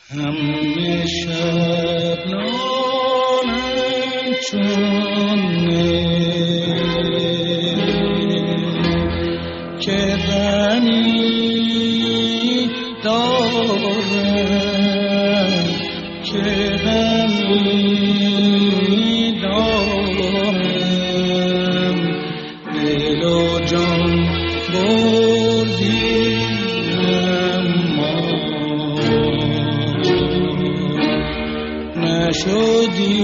همه شب نالم چون که غمی دارم که غمی دارم دل و جان بردی اما نشدی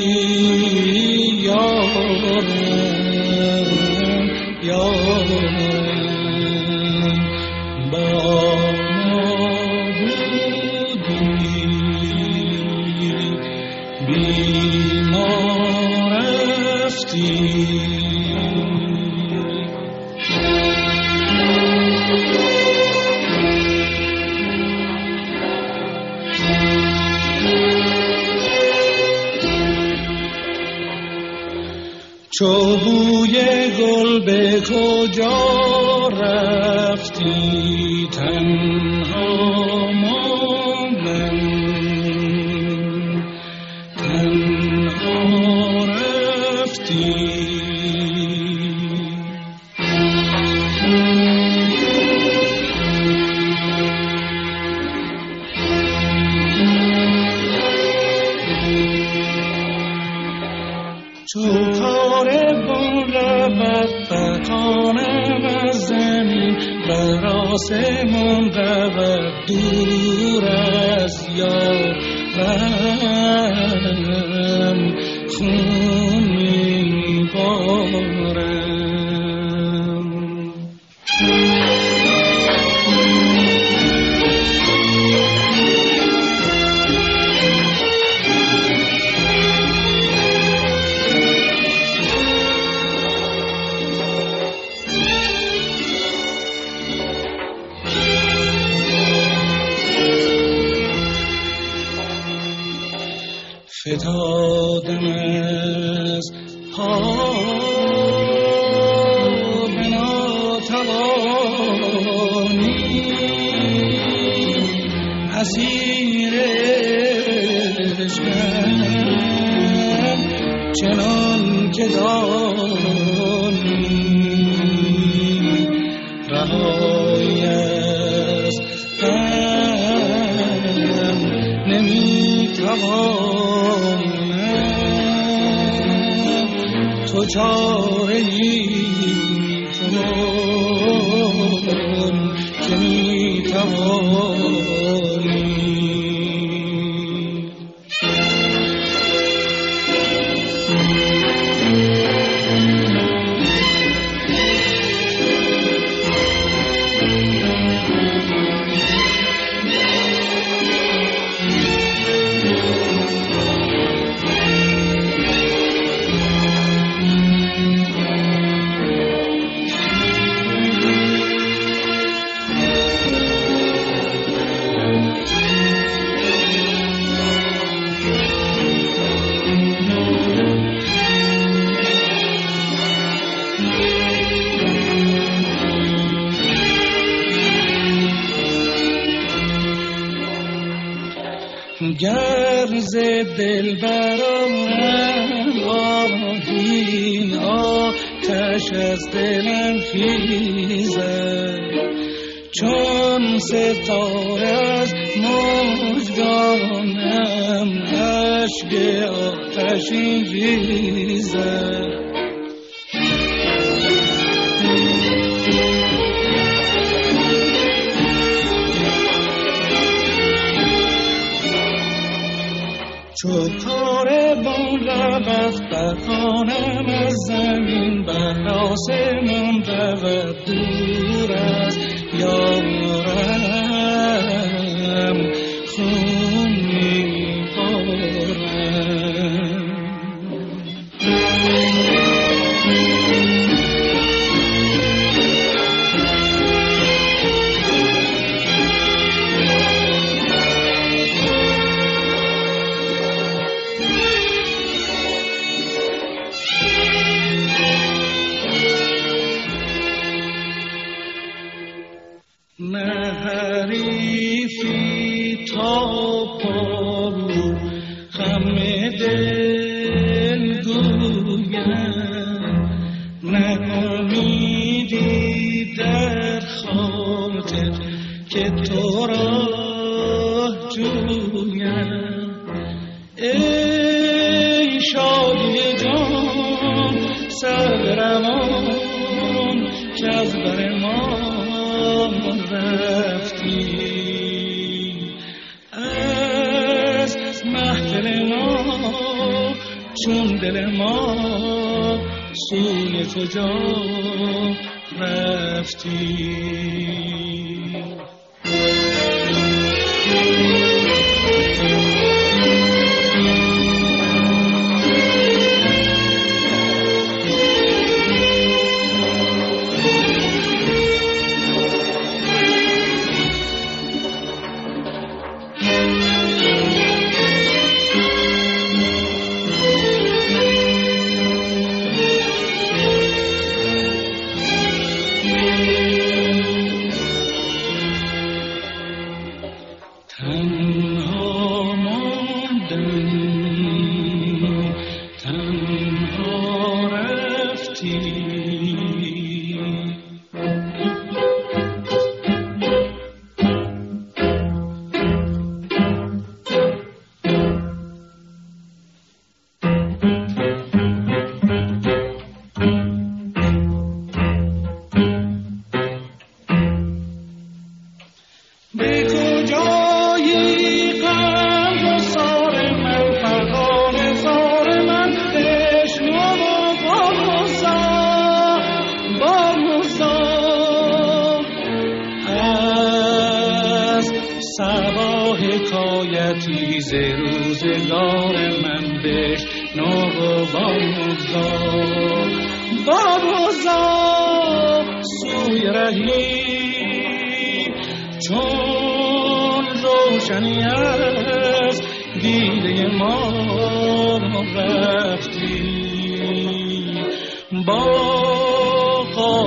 یارم یارم با ما بودی بی ما رفتی چو بوی گل به کجا رفتی تنها ماندم تنها رفتی چو کاروان رود فغانم از زمین بر آسمان رود دور از یارم خون میبارم فتادم از پا به ناتوانی اسیر عشقم چنان که دانی رهایی از غم نمیتوان تو چاره‌ای کن که میتوانی گر ز دلبرم آهین آتش از دلم خیزد چون ستاره از مژگانم اشک آتشین ریزد چو کاروان رود فغانم از زمین بر آسمان رود دور از یارم خون میبارم نه حریفی تا جویم. ای شادی جان سر روان که از بر ما رفتی، از محفل ما چون دل ما سوی کجا رفتی. حکایتی ز روزگار من بشنو و باموزا سوی رهی چون روشنی از دیده ما رفتی، با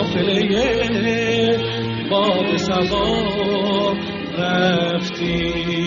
قافله باد صبا رفتی.